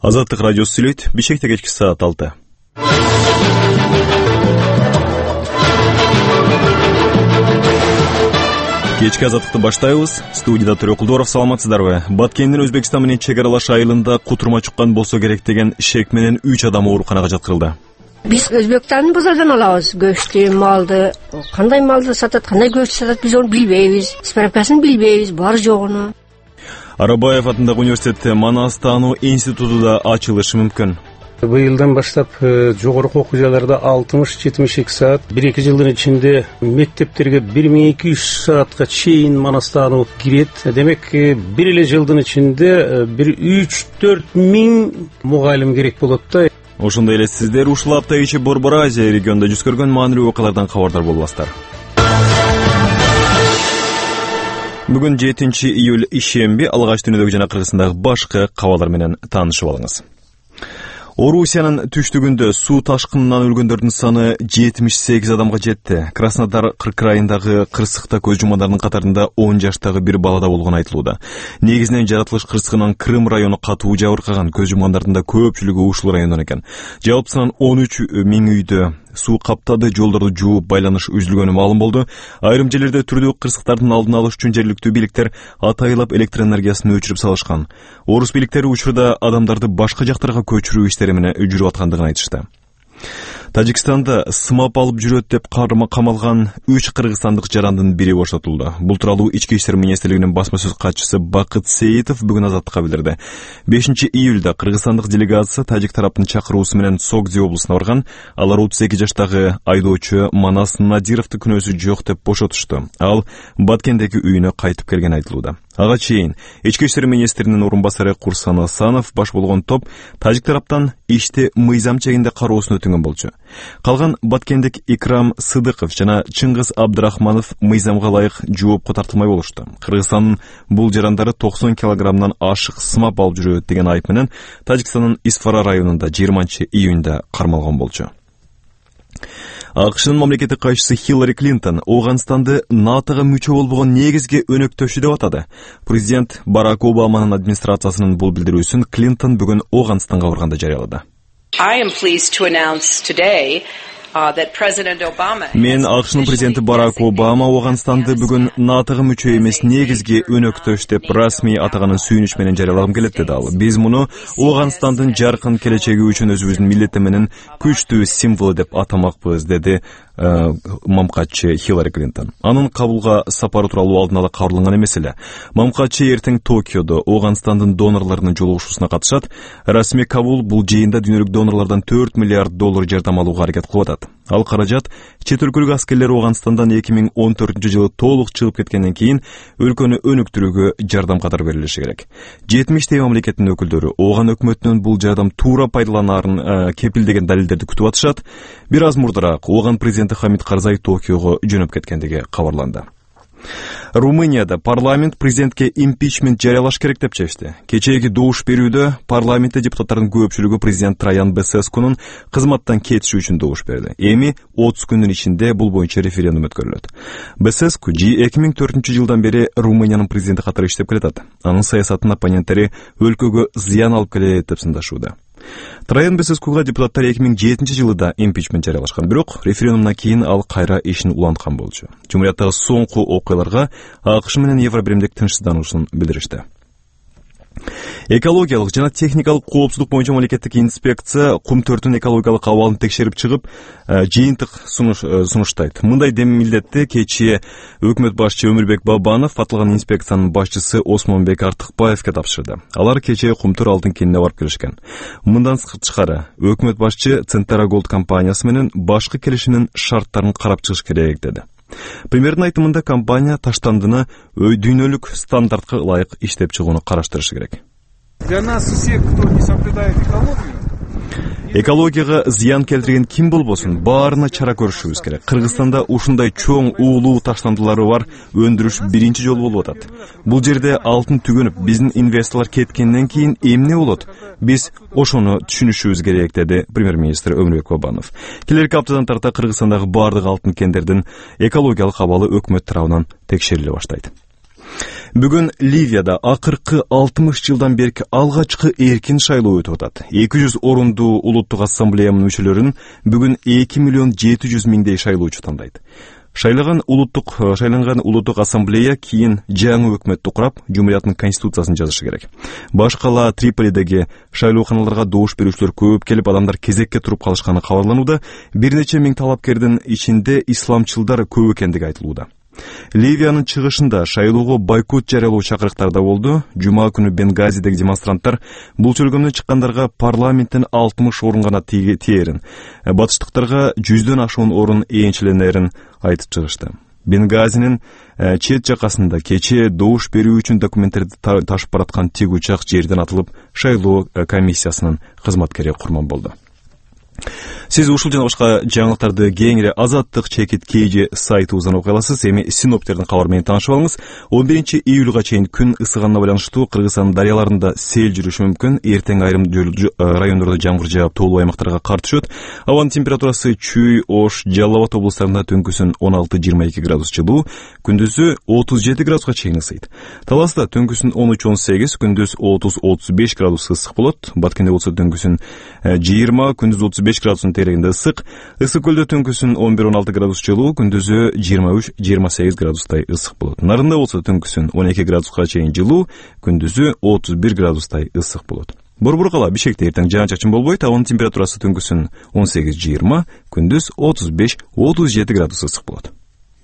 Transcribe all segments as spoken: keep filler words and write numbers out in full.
Азаттык радиосу сүйлөйт. Бишкекте кечки саат алты. Кечки азаттыкты баштайбыз. Студияда Төрөкулдоров, саламатсыздарбы? Баткендин Өзбекстан менен чек аралаш айылында кутурма чуккан болсо керек деген шек менен үч адам ооруканага жаткырылды. Биз Өзбекстандын базардан алабыз көчтү, малды. Кандай малды сатат, кандай көч сатат, биз аны билбейбиз. Справкасын билбейбиз, бар жогуну. Арабаев атындагы университетте Манастануу институту да ачылышы мүмкүн. Быйылдан баштап жогорку окуу жайларда алтымыш жетимиш эки саат, бир-эки жылдын ичинде мектептерге бир миң эки жүз саатка чейин Манастануу кирет. Демек, бир эле жылдын ичинде бир үч төрт миң мугалим керек болот да. Ошондой эле сиздер ушул апта ичи Борбор Азия регионунда жүз көргөн маанилүү окуялардан кабардар боласыздар. Бүгүн жетинчи июль ишемби, алгач дүйнөдөгү жана Кыргызстандагы башкы кабарлар менен таанышып алыңыз. Орусиянын түштүгүндө суу ташкынынан өлгөндөрдүн саны жетимиш сегиз адамга жетти. Краснодар крайындагы кырсыкта көз жумгандардын катарында он жаштагы бир бала да болгону айтылууда. Негизинен жаратылыш кырсыгынан Крым району катуу жабыркаган, көз жумгандардын да көпчүлүгү ушул райондон экен. Жалпысынан он үч миң үйдө суу каптады, жолдорду жууп, байланыш үзүлгөнү маалым болду. Айрым жерлерде түрдүү кырсыктардын алдын алыш үчүн жергиликтүү бийликтер атайылап электр энергиясын өчүрүп салышкан. Орус бийликтери учурда адамдарды башка жактарга көчүрүү иштери менен жүрүп аткандыгын айтышты. Тажикстанда сымап алып жүрөт деп камалган үч кыргызстандык жарандын бири бошотулду. Бул тууралуу Ички иштер министрлигинин басма сөз катчысы Бакыт Сейитов бүгүн Азаттыкка билдирди. бешинчи июлда кыргызстандык делегация тажик тараптын чакыруусу менен Согди облусуна барган. Алар отуз эки жаштагы айдоочу Манас Надировду күнөөсү жок деп бошотушту. Ал Баткендеги үйүнө кайтып келгени айтылууда. Ага чейин Ички иштер министринин орун басары Курсан Асанов баш болгон топ тажик тараптан ишти мыйзам чегинде кароосун өтүнгөн болчу. Калган Баткендик Икрам Сыдыков жана Чыңгыз Абдрахманов мыйзамга ылайык жоопко тартылмай болушту. Кыргызстандын бул жарандары токсон килограммдан ашык сымап алып жүрөт деген айып менен Тажикстандын Исфара районунда жыйырманчы июнда кармалган болчу. АКШнын мамлекеттик кайшысы Хиллари Клинтон Ооганстанды НАТОга мүчө болбогон негизги өнөктөшү деп атады. Президент Барак Обаманын администрациясынын бул билдирүүсүн Клинтон бүгүн Ооганстанга барганда жарыялады. I am pleased to announce today Uh, that President Obama Мен АКШнын президенти Барак Обама Ооганстанды бүгүн НАТОга мүчө эмес негизги өнөктөш деп расмий атаганын сүйүнүч менен жарыялагым келет деди ал. Биз муну Ооганстандын жаркын келечеги үчүн өзүбүздүн милдети менен күчтүү символ деп атамакпыз, деди мамкатчы Хиллари Клинтон. Анын Кабулга сапары тууралуу алдын ала кабарланган эмес эле. Мамкатчы эртең Токиодо Ооганстандын донорлорунун жолугушуусуна катышат. Расмий Кабул бул жыйында дүйнөлүк донорлордон төрт миллиард доллар жардам алууга аракет кылып атат. Ал каражат чет өлкөлүк аскерлер Ооганстандан эки миң он төртүнчү жылы толук чыгып кеткенден кийин өлкөнү өнүктүрүүгө жардам катары берилиши керек. жетимиштей мамлекеттин өкүлдөрү Ооган өкмөтүнүн бул жардам туура пайдаланаарын кепилдеген далилдерди күтүп атышат. Бир аз мурдараак Ооган президенти Хамид Карзай Токиого жөнөп кеткендиги кабарланды. Румынияда парламент президентке импичмент жарыялаш керек деп чечти. Кечээги добуш берүүдө парламентте депутаттардын көпчүлүгү президент Траян Бесескунун кызматтан кетиши үчүн добуш берди. Эми отуз күндүн ичинде бул боюнча референдум өткөрүлөт. Бесеску эки миң төртүнчү жылдан бери Румыниянын президенти катары иштеп келатат. Анын саясатынын оппоненттери өлкөгө зыян алып келет деп сындашууда. Траян Бесескуга депутаттар эки миң жетинчи жылда импичмент жарыялашкан, бирок референдумдан кийин ал кайра ишин уланткан болчу. Жумурияттагы соңку окуяларга АКШ менен Евробиримдик тынчсыздануусун билдиришти. Экологиялык жана техникалык коопсуздук боюнча мамлекеттик инспекция кум төртүн экологиялык абалын текшерип чыгып, жыйынтык сунуштайт. Мындай дем милдетти кечээ өкмөт башчы Өмүрбек Бабанов аталган инспекциянын башчысы Осмонбек Артыкбаевге тапшырды. Алар кечээ Кумтур алтын кенине барып келишкен. Мындан тышкары өкмөт башчы Центара Голд компаниясы менен башкы келишимдин шарттарын карап чыгыш керек деди. Премьердин айтымында компания таштандыны дүйнөлүк стандартка ылайык иштеп чыгууну караштырышы керек. Для нас всех, кто не соблюдает экологию, Экологияга зыян келтирген ким болбосун, баарына чара көрүшүбүз керек. Кыргызстанда ушундай чоң уулуу таштандылары бар өндүрүш биринчи жолу болуп атат. Бул жерде алтын түгөнүп, биздин инвесторлор кеткенден кийин эмне болот? Биз ошону түшүнүшүбүз керек, деди премьер-министр Өмүрбек Бабанов. Келерки аптадан тарта Кыргызстандагы бардык алтын кендердин экологиялык абалы өкмөт тарабынан текшериле баштайт. Бүгүн Ливияда акыркы алтымыш жылдан берки алгачкы эркин шайлоо өтүп атат. эки жүз орундуу улуттук ассамблеянын мүчөлөрүн бүгүн эки миллион жети жүз миңдей шайлоочу тандайт. Шайлаган улуттук шайланган улуттук ассамблея кийин жаңы өкмөттү курап, жумурияттын конституциясын жазышы керек. Баш кала Триполидеги шайлооканаларга добуш берүүчүлөр көп келип, адамдар кезекке туруп калышканы кабарланууда. Бир нече миң талапкердин ичинде исламчылдар көп экендиги айтылууда. Ливиянын чыгышында шайлоого бойкот жарыялоо чакырыктар да болду. Жума күнү Бенгазидеги демонстранттар бул чөлгөмдө чыккандарга парламенттин алтымыш орун гана тиерин, батыштыктарга жүздөн ашуун орун ээрчиленерин айтып чыгышты. Бенгазинин чет жакасында кечээ добуш берүү үчүн документтерди ташып бараткан тик учак жерден атылып, шайлоо комиссиясынын кызматкери курман болду. Сиз ушул жана башка жаңылыктарды кеңири Азаттык чекит кейжи сайтыбыздан окуй аласыз. Эми синоптиктердин кабары менен таанышып алыңыз. он биринчи июлга чейин күн ысыганына байланыштуу Кыргызстан дарыяларында сел жүрүшү мүмкүн. Эртең айрым райондордо жамгыр жаап, тоолуу аймактарга кар түшөт. Абанын температурасы Чүй, Ош, Жалал Абад облустарында түнкүсүн он алты жыйырма эки градус жылуу, күндүзү отуз жети градуска чейин ысыйт. Таласта түнкүсүн он үч он сегиз, күндүз отуз отуз беш градус ысык болот. Баткенде болсо түнкүсүн жыйырма, күндүз отуз беш градустун тегерегинде ысык. Ысык көлдө түнкүсүн он бир он алты градус жылуу, күндүзү жыйырма үч жыйырма сегиз градустай ысык болот. Нарында болсо түнкүсүн он эки градуска чейин жылуу, күндүзү отуз бир градустай ысык болот. Борбор кала Бишкекте эртең жаан-чачын болбойт. Абанын температурасы түнкүсүн он сегиз жыйырма, күндүз отуз беш отуз жети градус ысык болот.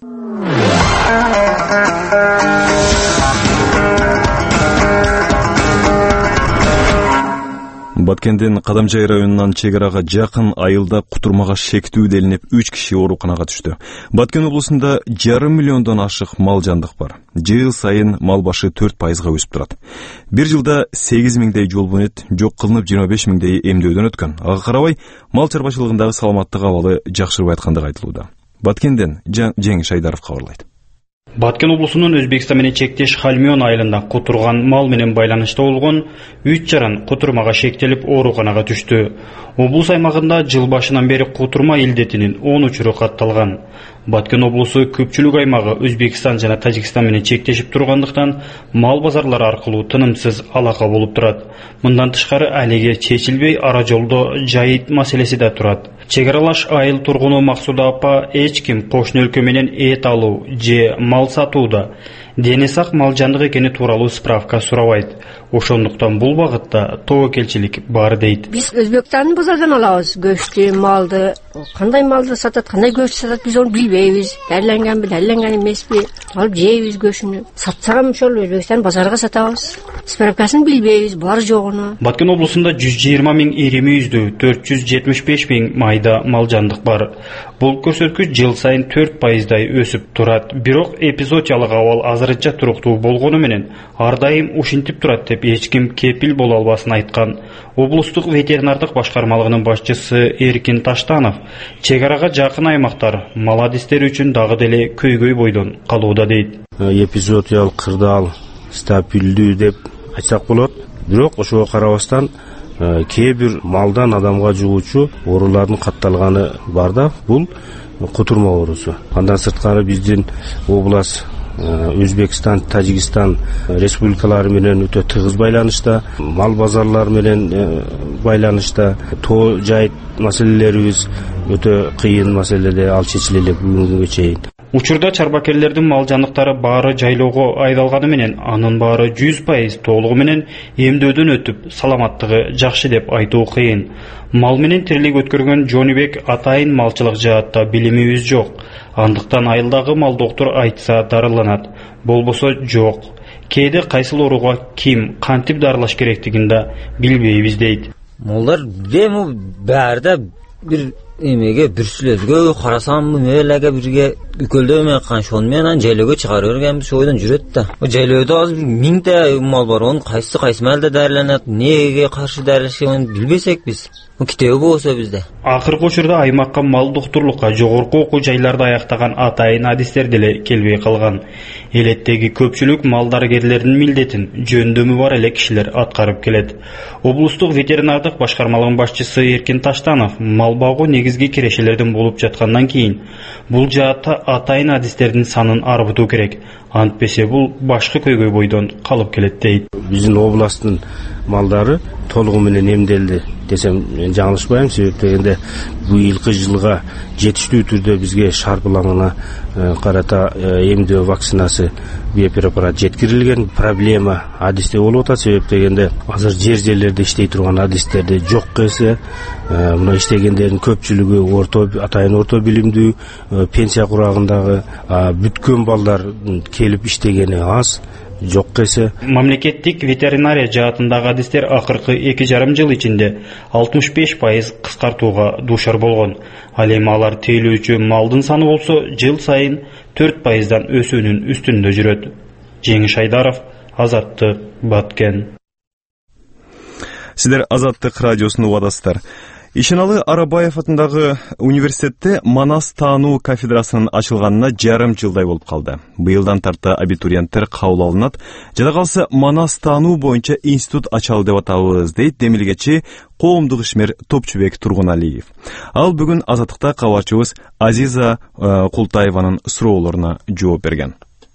Баткендин Кадамжай районунан чек арага жакын айылда кутурмага шектүү делинип үч киши ооруканага түштү. Баткен облусунда жарым миллиондон ашык мал жандык бар. Жыл сайын мал башы төрт пайызга өсүп турат. Бир жылда сегиз миңдей жол бунет жок кылынып, жыйырма беш миңдей эмдөөдөн өткөн. Ага карабай, мал чарбачылыгындагы саламаттык абалы жакшырбай аткандыгы айтылууда. Баткенден Жеңиш Айдаров кабарлайт. Баткен облусунун Өзбекстан менен чектеш Хальмион айылында кутурган мал менен байланышта болгон үч жаран кутурмага шектелип ооруканага түштү. Облус аймагында жыл башынан бери кутурма илдетинин он учуру катталган. Баткен облусу көпчүлүк аймагы Өзбекстан жана Тажикстан менен чектешип тургандыктан мал базарлары аркылуу тынымсыз алака болуп турат. Мындан тышкары алиге чечилбей ара жолдо жайыт маселеси да турат. Чек аралаш айыл тургуну Максуда апа эч ким кошуна өлкө менен эт алуу же мал сатууда дени сак мал жандык экени тууралуу справка сурабайт. Ошондуктан бул багытта тобокелчилик бар дейт. Биз Өзбекстандын базардан алабыз көчтү, малды. Кандай малды сатат, кандай көч сатат, биз аны билбейбиз. Дәрленгенби, дәрленген эмеспи, алып жейбиз көчүнү. Сатсам ошол Өзбекстан базарга сатабыз. Справкасын билбейбиз, бар жогуну. Баткен облусунда жүз жыйырма миң ири мүйүздүү, төрт жүз жетимиш беш миң майда мал жандык бар. Бул көрсөткүч жыл сайын төрт пайыздай өсүп турат. Бирок эпизодиялык абал азырынча туруктуу болгону менен ар дайым ушинтип турат деп эч ким кепил боло албасын айткан. Облустук ветеринардык башкармалыгынын башчысы Эркин Таштанов чек арага жакын аймактар маладистер үчүн дагы деле көйгөй бойдон калууда дейт. Эпизодиялык кырдаал стабилдүү деп айтсак болот. Бирок ошого карабастан кээ бир малдан адамга жугуучу оорулардын катталганы бар да, бул кутурма оорусу. Андан сырткары биздин область Өзбекстан, Тажикстан республикалары менен өтө тыгыз байланышта, мал базарлары менен байланышта, тоо жайыт маселелерибиз өтө кыйын маселеде, ал чечиле элек бүгүнгө чейин. Учурда чарбакерлердин мал жандыктары баары жайлоого айдалганы менен анын баары жүз пайыз толугу менен эмдөөдөн өтүп, саламаттыгы жакшы деп айтуу кыйын. Мал менен тирилик өткөргөн Жонибек атайын малчылык жаатта билимибиз жок. Андыктан айылдагы мал доктор айтса дарыланат, болбосо жок. Кээде кайсыл ооруга ким кантип дарылаш керектигин да билбейбиз дейт. Малдар дему баарда бир эмеге бир сүлөзгө карасам элеге бирге үкөлдөмө каншон менен жайлоого чыгарып берген биз ойдон жүрөт да. Жайлоодо азыр миңде мал бар, онун кайсы кайсы малда дарыланат, неге каршы дарылашканын билбесек биз. Бул китеби болсо бизде. Акыркы учурда аймакка мал доктурлукка жогорку окуу жайларда аяктаган атайын адистер деле келбей калган. Элеттеги көпчүлүк мал дарыгерлеринин милдетин жөндөмү бар эле кишилер аткарып келет. Облустук ветеринардык башкармалыгынын башчысы Эркин Таштанов мал багуу негизги кирешелерден болуп жаткандан кийин бул жаатта атайын адистердин санын арбытуу керек. Антпесе бул башкы көйгөй бойдон калып келет дейт. Биздин областтын малдары толугу менен эмделди десем мен жаңылышпайм. Себеп дегенде быйылкы жылга жетиштүү түрдө бизге шарпыламына карата эмдөө вакцинасы биопрепарат жеткирилген. Проблема адисте болуп атат. Себеп дегенде азыр жер жерлерде иштей турган адистерде жок эсе, мына иштегендердин көпчүлүгү орто атайын орто билимдүү, пенсия курагындагы, бүткөн балдар келип иштегени аз. Жок эсе. Мамлекеттик ветеринария жаатындагы адистер акыркы эки жарым жыл ичинде алтымыш беш пайыз кыскартууга дуушар болгон. Ал эми алар тейлөөчү малдын саны болсо жыл сайын төрт пайыздан өсүүнүн үстүндө жүрөт. Жеңиш Айдаров, Азаттык, Баткен. Сиздер Азаттык радиосун угадасыздар. Ишеналы Арабаев атындагы университетте Манас таануу кафедрасынын ачылганына жарым жылдай болуп калды. Быйылдан тарта абитуриенттер кабыл алынат. Жада калса Манас таануу боюнча институт ачалы деп атабыз дейт демилгечи коомдук ишмер Топчубек Тургуналиев. Ал бүгүн Азаттыкта кабарчыбыз Азиза Култаеванын суроолоруна жооп берген.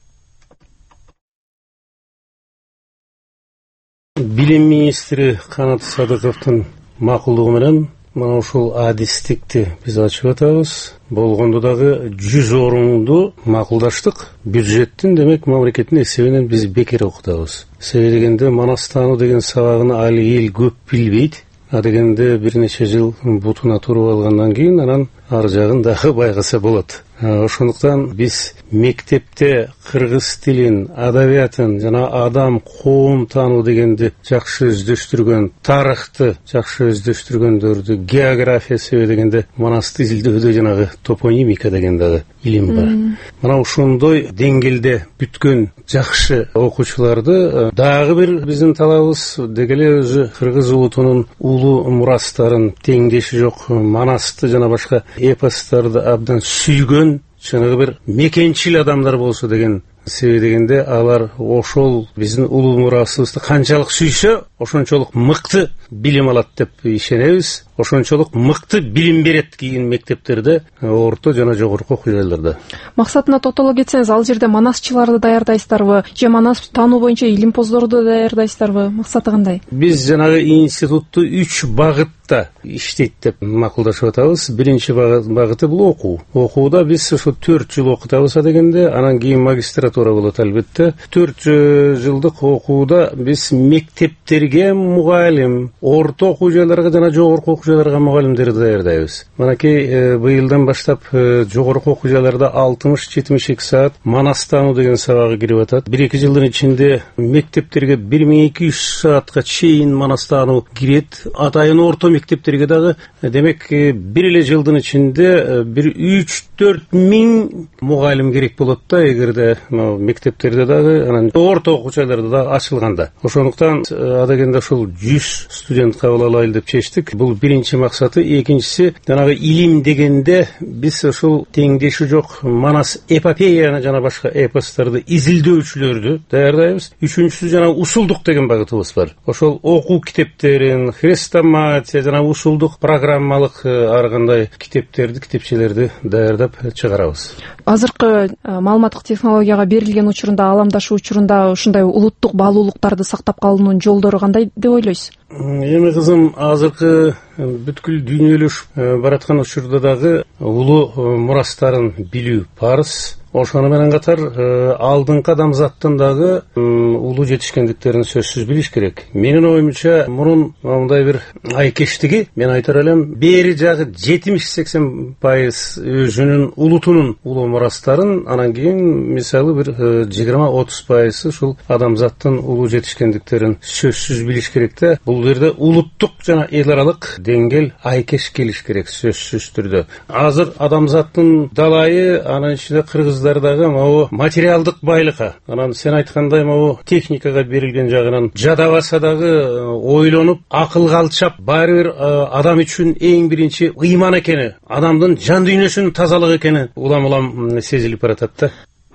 Билим министри Канат Садыковдун макулдугу менен мына ушул адистикти биз ачып атабыз. Болгондо дагы жүз орунду макулдаштык. Бюджеттин демек мамлекеттин эсебинен биз бекер окутабыз. Себеби дегенде Манас таануу деген сабагын али эл көп билбейт. А дегенде бир нече жыл бутуна туруп алгандан кийин анан ар жагын дагы байкаса болот. Ошондуктан биз мектепте кыргыз тилин, адабиятын жана адам коом таануу дегенди жакшы өздөштүргөн, тарыхты жакшы өздөштүргөндөрдү, география себеби дегенде Манасты изилдөөдө жанагы топонимика деген дагы илим бар. Мына ошондой деңгээлде бүткөн жакшы окуучуларды дагы бир биздин талабыбыз дегеле өзү кыргыз улутунун улуу мурастарын, теңдеши жок Манасты жана башка эпостарды абдан сүйгөн чыныгы бир мекенчил адамдар болсо деген себеби дегенде алар ошол биздин улуу мурасыбызды канчалык сүйсө ошончолук мыкты билим алат деп ишенебиз. Ошончолук мыкты билим берет кийин мектептерде, орто жана жогорку окуу жайларда. Максатына токтоло кетсеңиз, ал жерде манасчыларды даярдайсыздарбы же манас таануу боюнча илимпоздорду даярдайсыздарбы? Максаты кандай? Биз жанагы институтту үч багытта иштейт деп макулдашып атабыз. Биринчи багыты бул окуу. Окууда биз ошо төрт жыл окутабыз дегенде, анан кийин магистратура болот албетте. төрт жылдык окууда биз мектептерге мугалим, орто окуу жайларга жана жогорку окуу жайларга мугалимдерди даярдайбыз. Манакей быйылдан баштап жогорку окуу жайларда алтымыш жетимиш эки саат Манас таануу деген сабагы кирип атат. бир эки жылдын ичинде мектептерге бир миң эки жүз саатка чейин Манас таануу кирет. Атайын орто мектептерге дагы демек бир эле жылдын ичинде бир үч төрт миң мугалим керек болот да, эгерде мектептерде дагы анан орто окуу жайларда да ачылганда. Ошондуктан адегенде ушул жүз студент кабыл алайлы деп чечтик. Бул биринчи максаты. Экинчиси, жанагы илим дегенде биз ошол теңдеши жок Манас эпопеяны жана башка эпосторду изилдөөчүлөрдү даярдайбыз. Үчүнчүсү жана усулдук деген багытыбыз бар. Ошол окуу китептерин, хрестоматия жана усулдук программалык ар кандай китептерди, китепчелерди даярдап чыгарабыз. Азыркы маалыматтык технологияга берилген учурунда, ааламдашуу учурунда ушундай улуттук баалуулуктарды сактап калуунун жолдору кандай деп ойлойсуз? Эми кызым, азыркы бүткүл дүйнөлөшүп бараткан учурда дагы улуу мурастарын билүү парыз. Ошону менен катар алдыңкы адамзаттын дагы улуу жетишкендиктерин сөзсүз билиш керек. Менин оюмча, мурун мындай бир айкештиги, мен айтар элем, бери жагы жетимиш сексен пайыз өзүнүн улутунун улуу мурастарын, анан кийин мисалы бир жыйырма отуз пайызы ушул адамзаттын улуу жетишкендиктерин сөзсүз билиш керек да. Бул жерде улуттук жана эл аралык деңгел айкеш келиш керек сөзсүз түрдө. Азыр адамзаттын далайы, анын ичинде кыргыз дагы материалдык байлыкка, анан сен айткандай могу техникага берилген жагынан жадабаса дагы ойлонуп, акылга алчап, баары бир адам үчүн эң биринчи ыйман экени, адамдын жан дүйнөсүнүн тазалыгы экени улам-улам сезилип баратат да.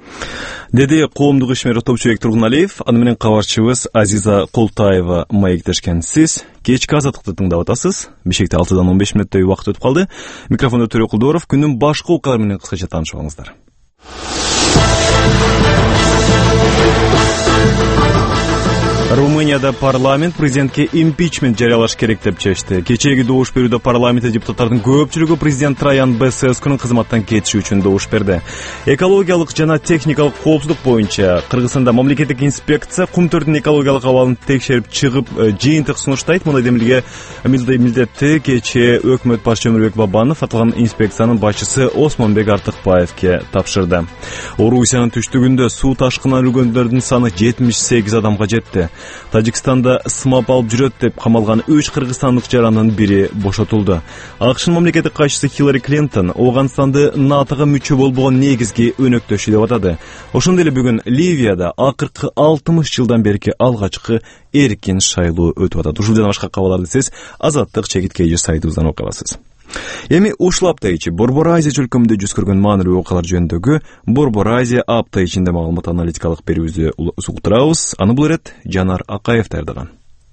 Деди коомдук ишмер Топчубек Тургуналиев, аны менен кабарчыбыз Азиза Култаева маектешкен. Сиз кечки Азаттыкты тыңдап атасыз. Бишкекте алтыдан он беш мүнөттөй убакыт өтүп калды. Микрофондо Төрө Кулдоров. Күндүн башка окуялары менен кыскача таанышып алыңыздар. Румынияда парламент президентке импичмент жарыялаш керек деп чечти. Кечээги добуш берүүдө парламентте депутаттардын көпчүлүгү президент Траян Бесескунун кызматтан кетиши үчүн добуш берди. Экологиялык жана техникалык коопсуздук боюнча Кыргызстанда мамлекеттик инспекция кум төрдүн экологиялык абалын текшерип чыгып, жыйынтык сунуштайт. Мындай демилге милдетти кечээ өкмөт башчысы Өмүрбек Бабанов аталган инспекциянын башчысы Осмонбек Артыкбаевке тапшырды. Орусиянын түштүгүндө суу ташкынынан өлгөндөрдүн саны жетимиш сегиз адамга жетти. Тажикстанда сымап алып жүрөт деп камалган үч кыргызстандык жарандын бири бошотулду. АКШнын мамлекеттик катчысы Хиллари Клинтон Ооганстанды НАТОга мүчө болбогон негизги өнөктөшү деп атады. Ошондой эле бүгүн Ливияда акыркы алтымыш жылдан берки алгачкы эркин шайлоо өтүп атат. Ушул жана башка кабарларды сиз Азаттык чекит кей сайтыбыздан окуй аласыз. Эми ушул апта ичи Борбор Азия чөлкөмүндө жүз көргөн маанилүү окуялар жөнүндөгү Борбор Азия апта ичинде маалымат аналитикалык берүүбүздү уктурабыз. Аны бул ирет Жанар Акаев даярдаган.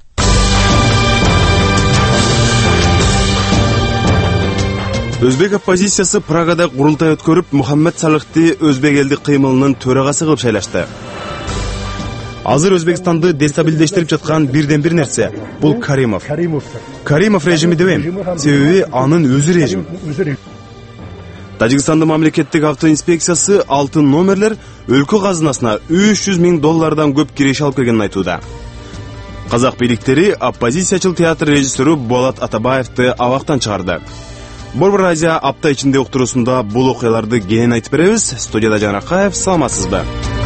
Өзбек оппозициясы Прагада курултай өткөрүп, Мухаммед Салыхты өзбек элдик кыймылынын төрагасы кылып шайлашты. Азыр Өзбекстанды дестабилдештирип жаткан бирден бир нерсе бул Каримов. Каримов режими дебейм, себеби анын өзү режим. Тажикстандын мамлекеттик автоинспекциясы алтын номерлер өлкө казынасына үч жүз миң доллардан көп киреше алып келгенин айтууда. Казак бийликтери оппозициячыл театр режиссеру Болот Атабаевди абактан чыгарды. Борбор Азия апта ичинде уктуруусунда бул окуяларды кенен айтып беребиз. Студияда Жанар Акаев, саламатсызбы?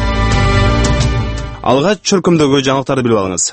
Алгач чөлкөмдөгү жаңылыктарды билип алыңыз.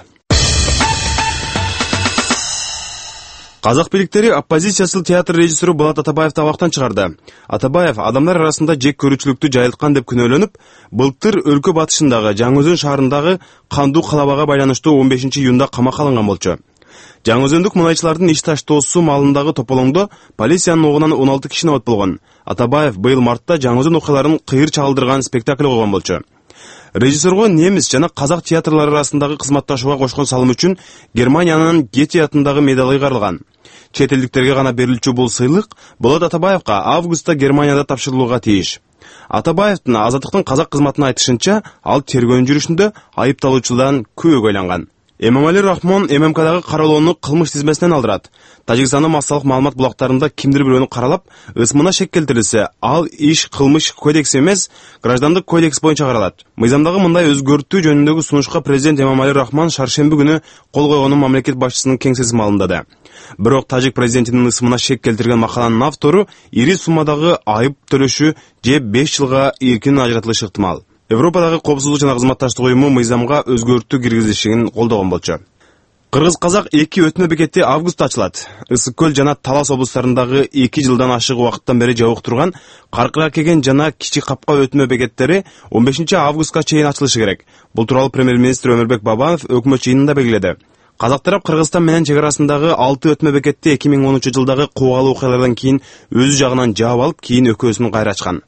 Казак бийликтери оппозициячыл театр режиссеру Болот Атабаевди абактан чыгарды. Атабаев адамдар арасында жек көрүүчүлүктү жайылткан деп күнөөлөнүп, былтыр өлкө батышындагы Жаңы-Өзөн шаарындагы Кандуу калабага байланыштуу он бешинчи июнда камакка алынган болчу. Жаңы-Өзөндүк мунайчылардын иш таштоосу маалындагы тополоңдо полициянын огунан он алты киши абат болгон. Атабаев быйыл мартта Жаңы-Өзөн окуяларын кыйыр чагылдырган спектакль койгон болчу. Режиссерго немис жана казак театрлары арасындагы кызматташууга кошкон салым үчүн Германиянын Гете атындагы медалы ыйгарылган. Чет элдиктерге гана берилчү бул сыйлык Болот Атабаевга августта Германияда тапшырылууга тийиш. Атабаевдин Азаттыктын казак кызматына айтышынча, ал тергөө жүрүшүндө айыпталуучудан күбөгө айланган. Эмомали Рахмон эм эм кадагы кароолоону кылмыш тизмесинен алдырат. Тажикстандын массалык маалымат булактарында кимдир бирөөнү каралап, ысмына шек келтирилсе, ал иш кылмыш кодекс эмес, граждандык кодекс боюнча каралат. Мыйзамдагы мындай өзгөртүү жөнүндөгү сунушка президент Эмомали Рахмон шаршемби күнү кол койгонун мамлекет башчысынын кеңсеси маалымдады. Бирок тажик президентинин ысмына шек келтирген макаланын автору ири суммадагы айып төлөшү же беш жылга эркин ажыратылышы ыктымал. Европадагы коопсуздук жана кызматташтык уюму мыйзамга өзгөртүү киргизишин колдогон болчу. Кыргыз-казак эки өтмө бекети августта ачылат. Ысык көл жана Талас облустарындагы эки жылдан ашык убакыттан бери жабык турган Каркыга кеген жана Кичи Капка өтмө бекеттери он бешинчи августка чейин ачылышы керек. Бул тууралуу премьер-министр Өмүрбек Бабанов өкмөт жыйынында белгиледи. Казак тарап Кыргызстан менен чек арасындагы алты өтмө бекетти эки миң онунчу жылдагы куугалуу окуялардан кийин өзү жагынан жаап алып, кийин өкөөсүн кайра ачкан.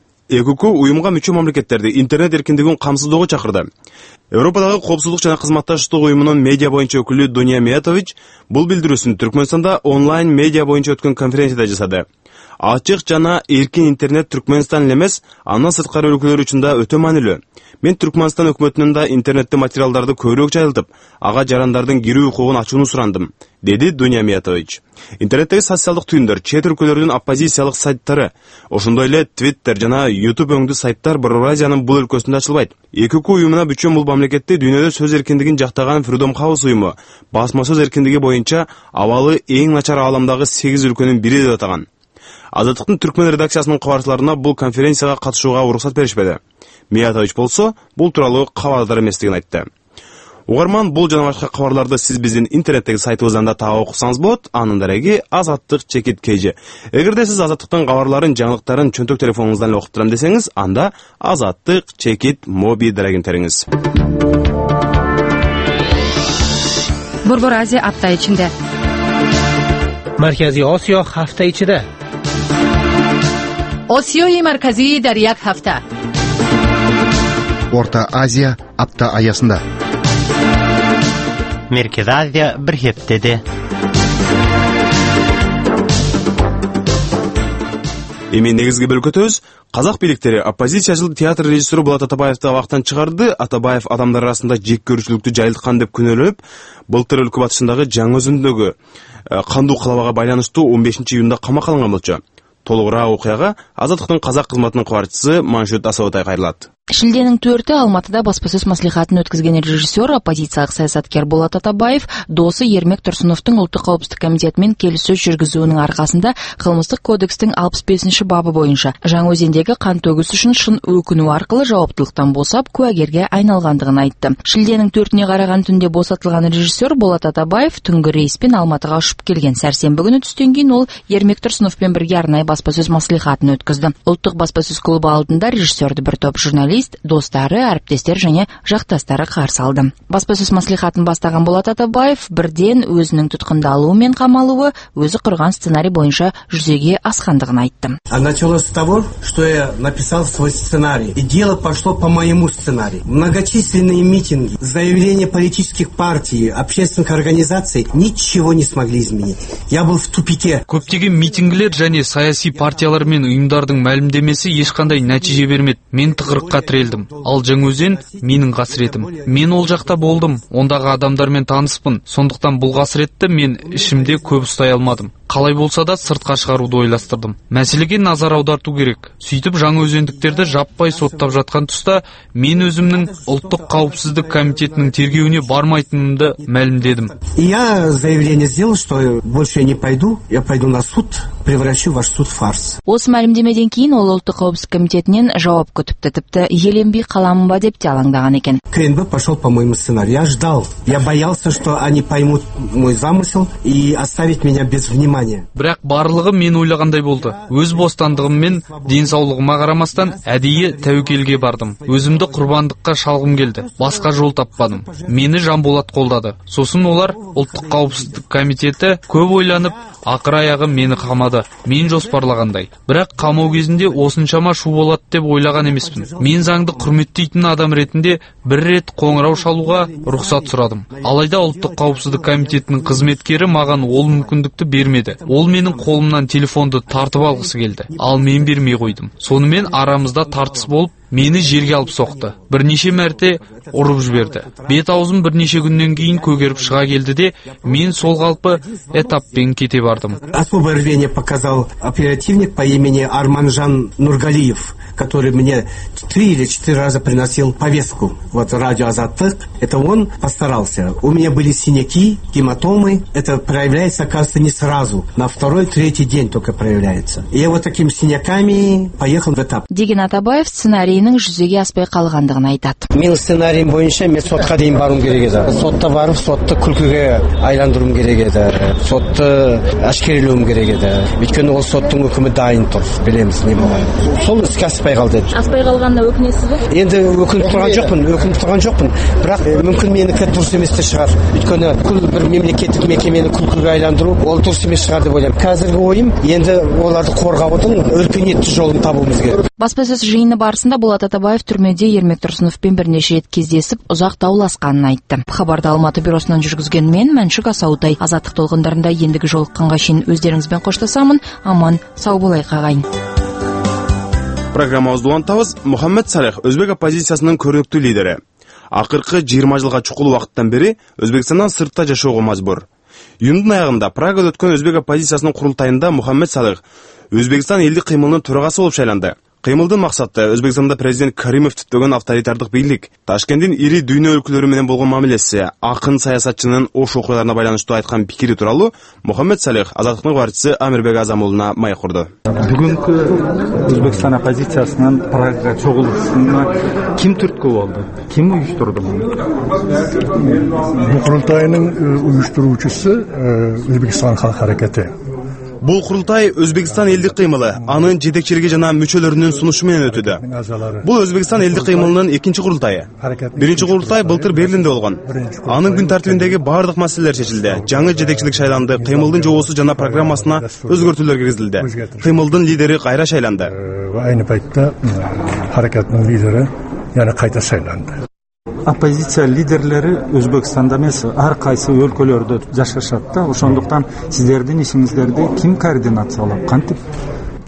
ЭКУ уюмга мүчө мамлекеттерди интернет эркиндигин камсыздоого чакырды. Европадагы коопсуздук жана кызматташтык уюмунун медиа боюнча өкүлү Дуня Миятович бул билдирүүсүн Түркмөнстанда онлайн медиа боюнча өткөн конференцияда жасады. Ачык жана эркин интернет Түркмөнстан эле эмес, андан сырткары өлкөлөр үчүн да өтө маанилүү. Мен Түркмөнстан өкмөтүнөн да интернетте материалдарды көбүрөөк жайылтып, ага жарандардын кирүү укугун ачууну сурандым, деди Дуня Миятович. Интернеттеги социалдык түйүндөр, чет өлкөлөрдүн оппозициялык сайттары, ошондой эле Twitter жана YouTube өңдүү сайттар Борбор Азиянын бул өлкөсүндө ачылбайт. ЭКУ уюмуна бүчө бул мамлекетте дүйнөдө сөз эркиндигин жактаган Freedom House уюму басма сөз эркиндиги боюнча абалы эң начар ааламдагы сегиз өлкөнүн бири деп атаган. Азаттыктын түркмөн редакциясынын кабарчыларына бул конференцияга катышууга уруксат беришпеди. Миятович болсо, бул тууралуу кабардар эместигин айтты. Угарман, бул жана башка кабарларды сиз биздин интернеттеги сайтыбыздан да таап окусаңыз болот. Анын дареги Азаттык чекит кей. Эгерде сиз Азаттыктын кабарларын, жаңылыктарын чөнтөк телефонуңуздан эле окуп турам десеңиз, анда Азаттык чекит моби дарегин териңиз. Борбор Азия апта ичинде. Марказий Осиё ҳафта ичида. Осиёи марказӣ дар як ҳафта. Орта Азия апта аясында. Merkez Азия bir heftede. Эми негизги бөлкөтөбүз казак бийликтери оппозициячыл театр режиссеру Болот Атабаевди абактан чыгарды. Атабаев адамдар арасында жек көрүүчүлүктү жайылткан деп күнөөлөнүп, былтыр өлкө батышындагы Жаңы Өзөндөгү кандуу калабага байланыштуу он бешинчи июнда камакка алынган болчу. Толугураак окуяга Азаттыктын казак кызматынын кабарчысы Маншут Асаутай кайрылат. Шилденин төртү Алматыда баспасөз маслихатын өткізген режиссер, оппозициялык саясаткер Болот Атабаев досы Ермек Турсуновдун Улуттук коопсуздук комитетинин келиссөз жүргүзүүнүн аркасында кылмыштык кодекстин алпыс бешинчи бабы боюнча Жаңы Өзөндөгү кан төгүш үчүн шын өкүнүү аркылуу жауаптылыктан босап куагерге айналгандыгын айтты. Шилденин төртүнө караган түндө босотулган режиссер Болот Атабаев түнгү рейспен Алматыга учуп келген. Сәрсенбі күнү түстөн кийин ол Ермек Турсуновдун бирге арнайы баспасөз маслихатын өткөздү. Улуттук баспасөз клубу алдында режиссерду бир топ журналист, достары, әріптестер және жақтастары каршы алды. Баспасөз маслихатын бастаган Болот Атабаев бирден өзүнүн туткундалуу менен камалууы өзү курган сценарий боюнча жүзөгө аскандыгын айтты. А началось с того, что я написал свой сценарий. И дело пошло по моему сценарию. Многочисленные митинги, заявления политических партий, общественных организаций ничего не смогли изменить. Я был в тупике. Көптөгөн митингилер және саясий партиялар мен уюмдардын маалимдемеси эч кандай натыйжа бермedi. Мен тыгырыкка тирелдим. Ал Жаңы Өзөн менин касыретим. Мен ол жакта болдум. Ондагы адамдар менен тааныспын. Сондуктан бул касыретти мен ишимде көп устай алмадым. Калай болса да сыртка чыгарууду ойластырдым. Маселеге назар аудартуу керек. Сүйтүп Жаңы Өзөндүктөрдү жаппай соттоп жаткан туста мен өзүмдүн Улуттук коопсуздук комитетинин тергөөүнө бармайтынымды маалимдедим. Я заявление сделал, что больше я не пойду, я пойду на суд, превращу ваш суд в фарс. Осы маалимдемеден кийин ол Улуттук коопсуздук комитетинен жооп күтүптү, типти еленбей каламынба деп алаңдаган экен. КНБ пошел по моему сценарию. Я ждал. Я боялся, что они поймут мой замысел и оставить меня без внимания. Бирок барлыгы мен ойлагандай болду. Өз бостандыгым менен ден соолугума карамастан адийи тәвекелге бардым. Өзүмдү курбандыкка шалгым келди. Башка жол таппадым. Мени Жанболат колдады. Сосын олар Улуттук коопсуздук комитети көп ойланып, акыр аягы мени камады. Мен жоспарлагандай. Бирок камоо кезинде осунчама шу болот деп ойлаган эмеспин. Мен заңды құрметтейтін адам ретинде бир рет коңурау шалууга уруксат сурадым. Алайда Улуттук коопсуздук комитетинин кызметкери маган ол мүмкүндүктү бермеди. Ол менин колумдан телефонду тартып алгысы келди. Ал мен бермей койдум. Сонымен арамызда тартыс болуп, мени жерге алып соқты. Бир нече мәрте уруп жиберди. Бет аузым бир нече күндөн кийин көгеріп шыға келди де, мен сол калпы этаппен кете бардым. Особое рвение показал оперативник по имени Арманжан Нургалиев, который мне три или четыре раза приносил повестку. Вот радио Азаттык, это он постарался. У меня были синяки, гематомы. Это проявляется, оказывается, не сразу. На второй, третий день только проявляется. И я вот такими синяками поехал в этап. Деген Атабаев сценарийнин жүзеге аспай калгандыгын айтат. Менин сценариим боюнча мен сотко дейин баруум керек эди. Сотто барып, сотты күлкүгө айландыруум керек эди. Сотты ашкерелөөм керек эди. Өйткөнү ол соттун өкүмү дайын тур. Билемиз не болгонун. Сол иске аспай калды. Аспай калганда өкүнөсүзбү? Энди өкүнүп турган жокмун, өкүнүп турган жокмун. Бирок мүмкүн меники дурус эмес да чыгар. Өйткөнү бүкүл бир мемлекеттик мекемени күлкүгө айландыруу ол дурус эмес чыгар деп ойлойм. Азыркы оюм энди оларды коргоодун өркөнияттүү жолун табуубуз керек. Баспасөз жыйыны барысында Болот Атабаев түрмөдө Ермек Турсуновпен бир нече рет кездесип, узак даулашканын айтты. Хабарды Алматы бюросунан жүргүзгөн мен Маншут Асаутай. Азаттык толкундарында эндиги жолукканга чейин өздөрүңүз менен коштошамын. Аман сау болайык агайын. Программабызды улантабыз. Мухаммед Салих өзбек оппозициясынын көрүнүктүү лидери. Акыркы жыйырма жылга чукул убакыттан бери Өзбекстандан сыртта жашоого мажбур. Июндун аягында Прагада өткөн өзбек оппозициясынын курултайында Мухаммед Салих Өзбекстан элдик кыймылынын төрагасы болуп шайланды. Кыймылдын максаты Өзбекстанда президент Каримов түптөгөн авторитардык бийлик, Ташкенттин ири дүйнө өлкөлөрү менен болгон мамилеси, акын саясатчынын ош окуяларына байланыштуу айткан пикири тууралуу Мухаммед Салих Азаттыктын кабарчысы Амирбек Азамулуна маек курду. Бүгүнкү Өзбекстан оппозициясынын Прага чогулушуна ким түрткү болду? Ким уюштурду муну? Бул курултайдын уюштуруучусу Өзбекстан Халк Аракети. Бул курултай Өзбекстан элдик кыймылы, анын жетекчилиги жана мүчөлөрүнүн сунушу менен өтүүдө. Бул Өзбекстан элдик кыймылынын экинчи курултайы. Биринчи курултай былтыр Берлинде болгон. Анын күн тартибиндеги бардык маселелер чечилди. Жаңы жетекчилик шайланды, кыймылдын жобосу жана программасына өзгөртүүлөр киргизилди. Кыймылдын лидери кайра шайланды. Айны пайтта харакаттын лидери яна кайта шайланды. Оппозиция лидерлери Өзбекстанда эмес, ар кайсы өлкөлөрдө жашашат да. Ошондуктан сиздердин ишиңиздерди ким координациялап, кантип?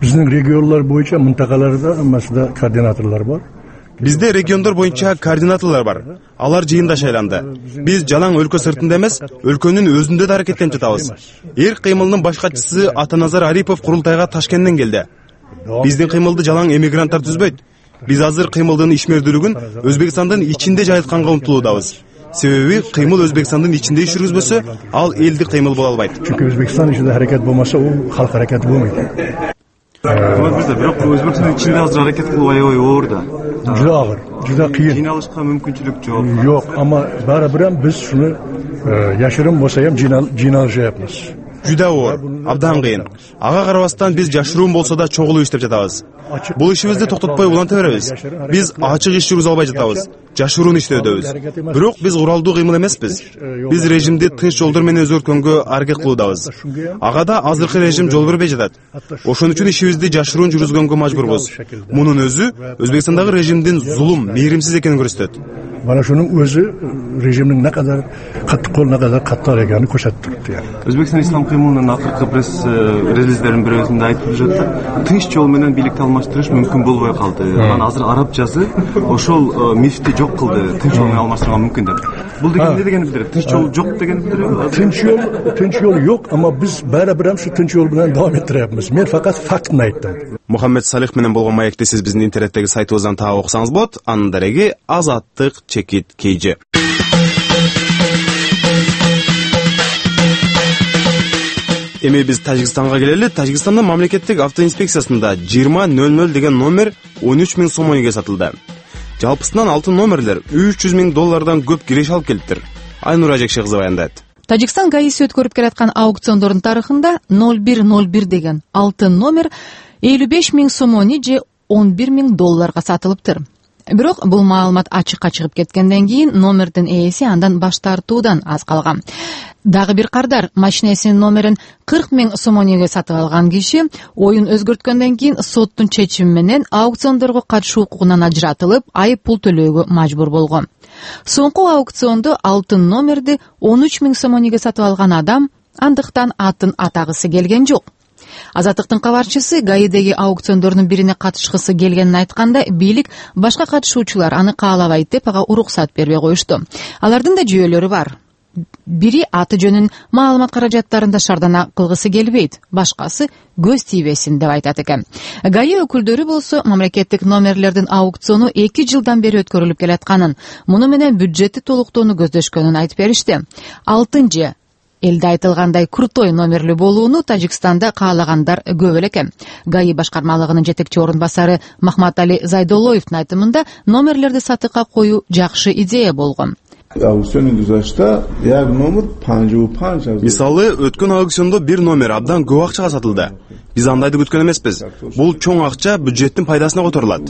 Bizning regionlar boyunca mintaqalarda masalan koordinatorlar bor. Bizde regionдар боюнча координаторлар бар. Алар жыйында шайланды. Биз жалаң өлкө сыртында эмес, өлкөнүн өзүндө да аракеттенип жатабыз. Эр кыймылдын башкачысы Атаназар Арипов курултайга Ташкенттен келди. Биздин кыймылды жалаң эмигранттар түзбөйт. Биз азыр кыймылдын ишмердүүлүгүн Өзбекстандын ичинде жайылтканга умтулуудабыз. Себеби кыймыл Өзбекстандын ичинде иш жүргүзбөсө, ал элдик кыймыл боло албайт. Чүнкү Өзбекстан ичинде аракет болмаса, ол халк аракети болбойт. Бирок Өзбекстандын ичинде азыр аракет кылуу аябай оор да. Juda ağır, juda kıyın. Жыйналышка мүмкүнчүлүк жок. Yok ama barabir biz şunu e, yaşırım bolsa ham жыйналыш yapmaz. Juda оор, абдан кыйын. Ага карабастан биз жашыруун болсо да чогулуп иштеп жатабыз. Бул ишибизди токтотпой уланта беребиз. Биз ачык иш жүргүзө албай жатабыз. Жашыруун иштөөдөбүз. Бирок биз куралдуу кыймыл эмеспиз. Биз режимди тынч жолдор менен өзгөрткөнгө аракет кылуудабыз. Ага да азыркы режим жол бербей жатат. Ошон үчүн ишибизди жашыруун жүргүзгөнгө мажбурбуз. Мунун өзү Өзбекстандагы режимдин зулум, мээримсиз экенин көрсөтөт. Bana şunun özü rejimin ne kadar katı kol ne kadar katlar ekeni koşattı yani. Özbekistan İslam kıymılının akırkı pres rezilizlerin bir özünde aytıp жатты. Тынч жол менен бийликти алмаштырыш мүмкүн болбой калды. Анан азыр арабчасы ошол мифти жок кылды. Тынч жол менен алмаштырганга мүмкүн деп. Бул деген эмне дегенди билдирет? Тынч жол жок дегенди билдирет. Тынч жол, тынч жол yok ama biz barabir şu tınç yol bilen devam ettiremiz. Men fakat faktını ayttım. Мухаммед Салих менен болгон маекти сиз биздин интернеттеги сайтыбыздан таап окусаңыз болот. Анын дареги Азаттык чекит кейжи. Эми биз Тажикстанга келели. Тажикстандын мамлекеттик автоинспекциясында жыйырма нөл нөл деген номер он үч миң сом ойга сатылды. Жалпысынан алтын номерлер үч жүз миң доллардан көп киреш алып келиптир. Айнура Жекше кызы баяндайт. Тажикстан гаиси өткөрүп келаткан аукциондордун тарыхында ноль бир ноль бир деген алтын номер элүү беш миң сомони же он бир миң долларга сатылыптыр. Бирок бул маалымат ачыкка чыгып кеткенден кийин номердин ээси андан баш тартуудан аз калган. Дагы бир кардар машинесинин номерин кырк миң сомониге сатып алган киши оюн өзгөрткөндөн кийин соттун чечими менен аукциондорго катышуу укугунан ажыратылып, айып пул төлөөгө мажбур болгон. Соңку аукциондо алтын номерди он үч миң сомониге сатып алган адам андыктан атын атагысы келген жок. Азаттыктын кабарчысы гаидеги аукциондордун бирине катышкысы келгенин айтканда, бийлик башка катышуучулар аны каалабайт деп ага уруксат бербей коюшту. Алардын да жүйөлөрү бар. Бири аты жөнүн маалымат каражаттарында шардана кылгысы келбейт, башкасы көз тийбесин деп айтат экен. ГАИ өкүлдөрү болсо мамлекеттик номерлердин аукциону эки жылдан бери өткөрүлүп келатканын, муну менен бюджетти толуктоону көздөшкөнүн айтып беришти. Алтынчы элде айтылгандай крутой номерлүү болууну Тажикстанда каалагандар көп эле экен. ГАИ башкармалыгынын жетекчи орун басары Махматали Зайдолоевдин айтымында номерлерди сатыкка коюу жакшы идея болгон. Мисалы, өткөн аукциондо бир номер абдан көп акчага сатылды. Биз андайды күткөн эмеспиз. Бул чоң акча бюджеттин пайдасына которулат.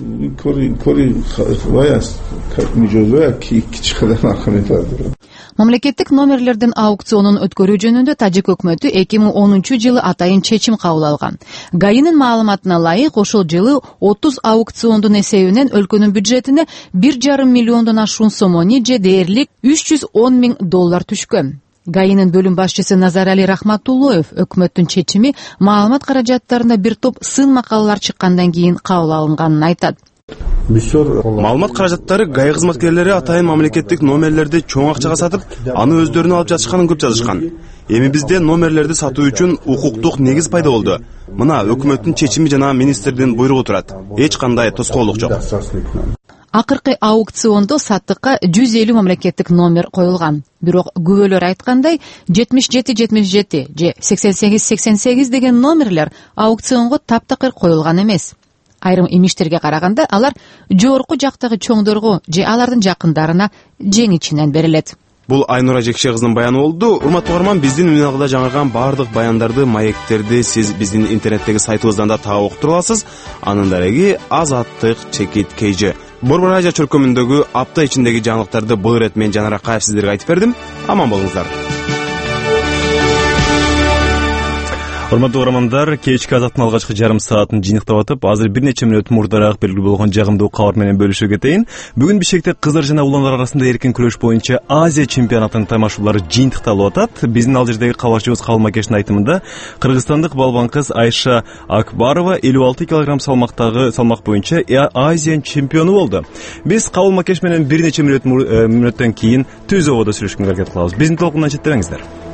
Мамлекеттик номерлердин аукционун өткөрүү жөнүндө Тажик өкмөтү эки миң онунчу жылы атайын чечим кабыл алган. ГАИнин маалыматына ылайык, ошол жылы отуз аукциондун эсебинен өлкөнүн бюджетине бир жарым миллиондон ашуун сомони же дээрлик үч жүз он миң доллар түшкөн. ГАИнин бөлүм башчысы Назарали Рахматуллоев өкмөттүн чечими маалымат каражаттарында бир топ сын макалалар чыккандан кийин кабыл алынганын айтат. Маалымат каражаттары ГАИ кызматкерлери атайын мамлекеттик номерлерди чоң акчага сатып, аны өздөрүнө алып жатышканын көп жазышкан. Эми бизде номерлерди сатуу үчүн укуктук негиз пайда болду. Мына өкмөттүн чечими жана министрдин буйругу турат. Эч кандай тоскоолдук жок. Акыркы аукциондо саттыкка жүз элүү мамлекеттик номер коюлган. Бирок күбөлөр айткандай, жетимиш жети жетимиш жети же сексен сегиз сексен сегиз деген номерлер аукционго таптакыр коюлган эмес. Айрым имиштерге караганда алар жогорку жактагы чоңдорго же алардын жакындарына жең ичинен берилет. Бул Айнура Жекше кызынын баяны болду. Урматтуу угарман, биздин үналгыда жаңырган бардык баяндарды, маектерди сиз биздин интернеттеги сайтыбыздан да таап окуп аласыз. Анын дареги Азаттык чекит кейжи. Борбор радио чөркөмүндөгү апта ичиндеги жаңылыктарды бул ирет мен Жанар Акаев сиздерге айтып бердим. Аман болуңуздар. Урматтуу угармандар, кечки азаттын алгачкы жарым саатын жыйныктап атып, азыр бир нече мүнөт мурдараак белгилүү болгон жагымдуу кабар менен бөлүшө кетейин. Бүгүн Бишкекте кыздар жана уландар арасында эркин күрөш боюнча Азия чемпионатынын таймашуулары жыйынтыкталып атат. Биздин ал жердеги кабарчыбыз Кабыл Макештин айтымында кыргызстандык балбан кыз Айша Акбарова элүү алты килограмм салмактагы салмак боюнча Азия чемпиону болду. Биз Кабыл Макеш менен бир нече мүнөттөн кийин түз ободо сүйлөшкөнгө аракет кылабыз. Биздин толкундан четтериңиздер.